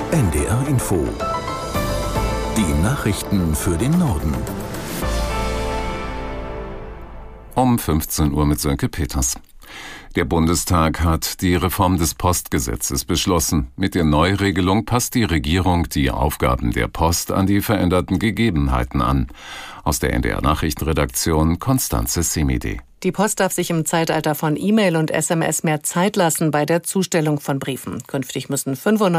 NDR Info. Die Nachrichten für den Norden. Um 15 Uhr mit Sönke Peters. Der Bundestag hat die Reform des Postgesetzes beschlossen. Mit der Neuregelung passt die Regierung die Aufgaben der Post an die veränderten Gegebenheiten an. Aus der NDR Nachrichtenredaktion Constanze Semide. Die Post darf sich im Zeitalter von E-Mail und SMS mehr Zeit lassen bei der Zustellung von Briefen. Künftig müssen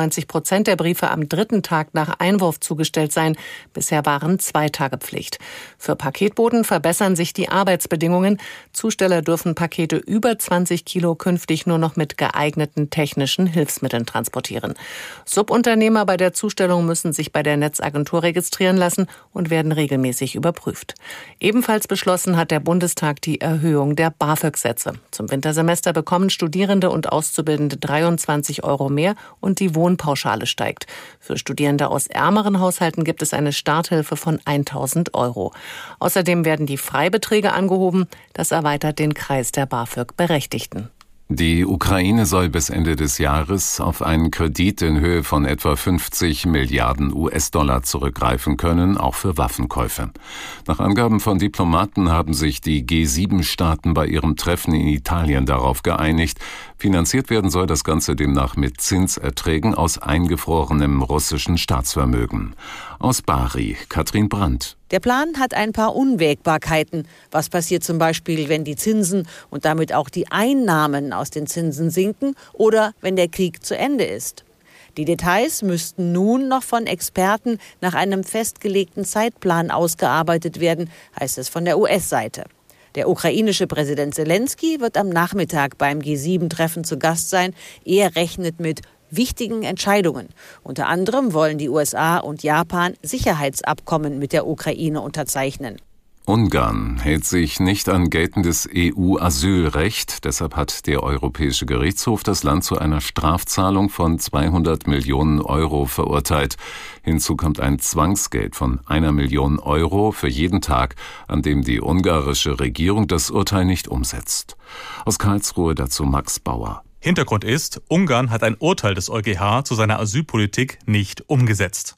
95% der Briefe am 3. Tag nach Einwurf zugestellt sein. Bisher waren 2 Tage Pflicht. Für Paketboten verbessern sich die Arbeitsbedingungen. Zusteller dürfen Pakete über 20 Kilo künftig nur noch mit geeigneten technischen Hilfsmitteln transportieren. Subunternehmer bei der Zustellung müssen sich bei der Netzagentur registrieren lassen und werden regelmäßig überprüft. Ebenfalls beschlossen hat der Bundestag die Erhöhung der BAföG-Sätze. Zum Wintersemester bekommen Studierende und Auszubildende 23 € mehr und die Wohnpauschale steigt. Für Studierende aus ärmeren Haushalten gibt es eine Starthilfe von 1.000 €. Außerdem werden die Freibeträge angehoben. Das erweitert den Kreis der BAföG-Berechtigten. Die Ukraine soll bis Ende des Jahres auf einen Kredit in Höhe von etwa 50 Milliarden US-Dollar zurückgreifen können, auch für Waffenkäufe. Nach Angaben von Diplomaten haben sich die G7-Staaten bei ihrem Treffen in Italien darauf geeinigt. Finanziert werden soll das Ganze demnach mit Zinserträgen aus eingefrorenem russischen Staatsvermögen. Aus Bari, Katrin Brandt. Der Plan hat ein paar Unwägbarkeiten. Was passiert zum Beispiel, wenn die Zinsen und damit auch die Einnahmen aus den Zinsen sinken oder wenn der Krieg zu Ende ist? Die Details müssten nun noch von Experten nach einem festgelegten Zeitplan ausgearbeitet werden, heißt es von der US-Seite. Der ukrainische Präsident Zelensky wird am Nachmittag beim G7-Treffen zu Gast sein. Er rechnet mit wichtigen Entscheidungen. Unter anderem wollen die USA und Japan Sicherheitsabkommen mit der Ukraine unterzeichnen. Ungarn hält sich nicht an geltendes EU-Asylrecht. Deshalb hat der Europäische Gerichtshof das Land zu einer Strafzahlung von 200 Millionen € verurteilt. Hinzu kommt ein Zwangsgeld von 1 Million € für jeden Tag, an dem die ungarische Regierung das Urteil nicht umsetzt. Aus Karlsruhe dazu Max Bauer. Hintergrund ist, Ungarn hat ein Urteil des EuGH zu seiner Asylpolitik nicht umgesetzt.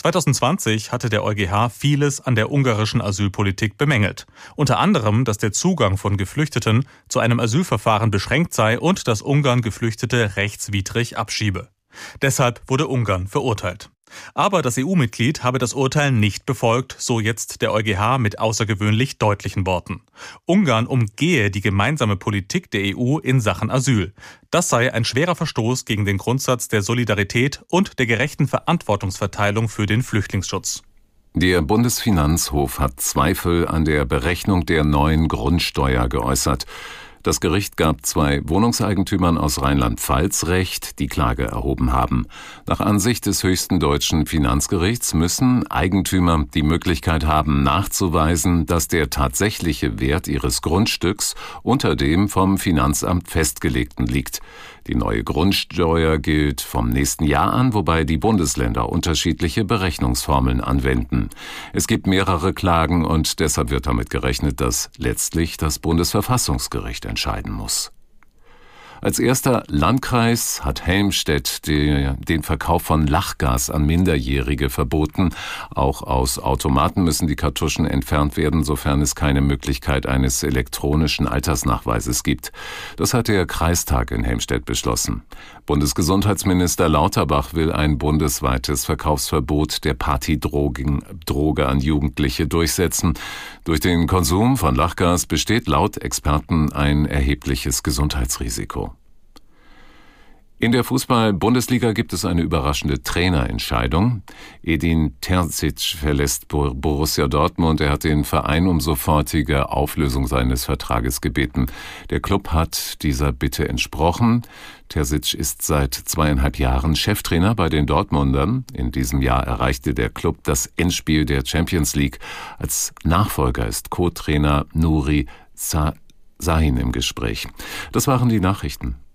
2020 hatte der EuGH vieles an der ungarischen Asylpolitik bemängelt. Unter anderem, dass der Zugang von Geflüchteten zu einem Asylverfahren beschränkt sei und dass Ungarn Geflüchtete rechtswidrig abschiebe. Deshalb wurde Ungarn verurteilt. Aber das EU-Mitglied habe das Urteil nicht befolgt, so jetzt der EuGH mit außergewöhnlich deutlichen Worten. Ungarn umgehe die gemeinsame Politik der EU in Sachen Asyl. Das sei ein schwerer Verstoß gegen den Grundsatz der Solidarität und der gerechten Verantwortungsverteilung für den Flüchtlingsschutz. Der Bundesfinanzhof hat Zweifel an der Berechnung der neuen Grundsteuer geäußert. Das Gericht gab 2 Wohnungseigentümern aus Rheinland-Pfalz Recht, die Klage erhoben haben. Nach Ansicht des höchsten deutschen Finanzgerichts müssen Eigentümer die Möglichkeit haben, nachzuweisen, dass der tatsächliche Wert ihres Grundstücks unter dem vom Finanzamt festgelegten liegt. Die neue Grundsteuer gilt vom nächsten Jahr an, wobei die Bundesländer unterschiedliche Berechnungsformeln anwenden. Es gibt mehrere Klagen und deshalb wird damit gerechnet, dass letztlich das Bundesverfassungsgericht entscheiden muss. Als erster Landkreis hat Helmstedt den Verkauf von Lachgas an Minderjährige verboten. Auch aus Automaten müssen die Kartuschen entfernt werden, sofern es keine Möglichkeit eines elektronischen Altersnachweises gibt. Das hat der Kreistag in Helmstedt beschlossen. Bundesgesundheitsminister Lauterbach will ein bundesweites Verkaufsverbot der Partydroge an Jugendliche durchsetzen. Durch den Konsum von Lachgas besteht laut Experten ein erhebliches Gesundheitsrisiko. In der Fußball-Bundesliga gibt es eine überraschende Trainerentscheidung. Edin Terzic verlässt Borussia Dortmund. Er hat den Verein um sofortige Auflösung seines Vertrages gebeten. Der Klub hat dieser Bitte entsprochen. Terzic ist seit 2,5 Jahren Cheftrainer bei den Dortmundern. In diesem Jahr erreichte der Klub das Endspiel der Champions League. Als Nachfolger ist Co-Trainer Nuri Sahin im Gespräch. Das waren die Nachrichten.